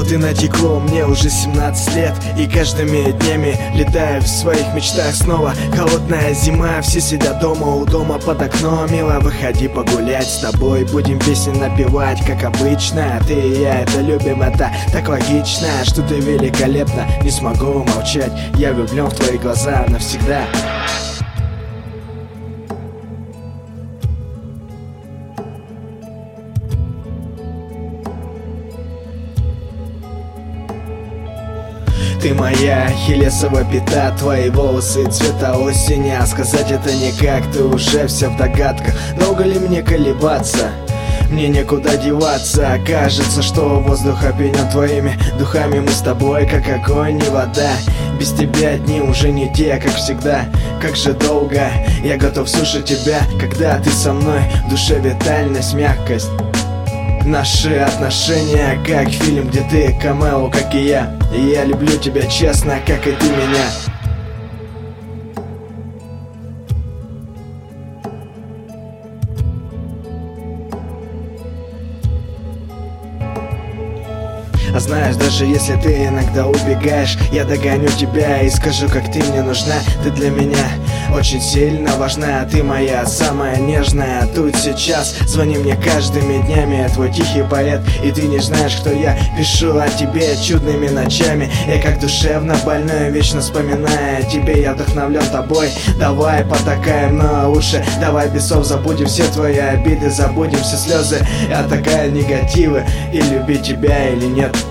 Годы натекло, мне уже 17 лет, и каждыми днями летаю в своих мечтах снова. Холодная зима, все сидят дома, у дома под окном. Мило, выходи погулять с тобой, будем песни напевать, как обычно. Ты и я это любим, это так логично, что ты великолепна, не смогу молчать. Я влюблен в твои глаза навсегда. Ты моя ахиллесова пята, твои волосы цвета осени. А сказать это никак, ты уже вся в догадках. Долго ли мне колебаться? Мне некуда деваться. Кажется, что воздух опьянен твоими духами. Мы с тобой как огонь и вода. Без тебя дни уже не те, как всегда. Как же долго я готов слушать тебя, когда ты со мной. В душе витальность, мягкость. Наши отношения как фильм, где ты камео, как и я. И я люблю тебя честно, как и ты меня. А знаешь, даже если ты иногда убегаешь, я догоню тебя и скажу, как ты мне нужна. Ты для меня очень сильно важна, ты моя самая нежная. Тут сейчас звони мне каждыми днями, я твой тихий поэт, и ты не знаешь, кто я. Пишу о тебе чудными ночами, я как душевно больной, вечно вспоминая о тебе. Я вдохновлен тобой, давай потакаем на уши. Давай без слов забудем все твои обиды, забудем все слезы, а такая негативы. И любить тебя или нет.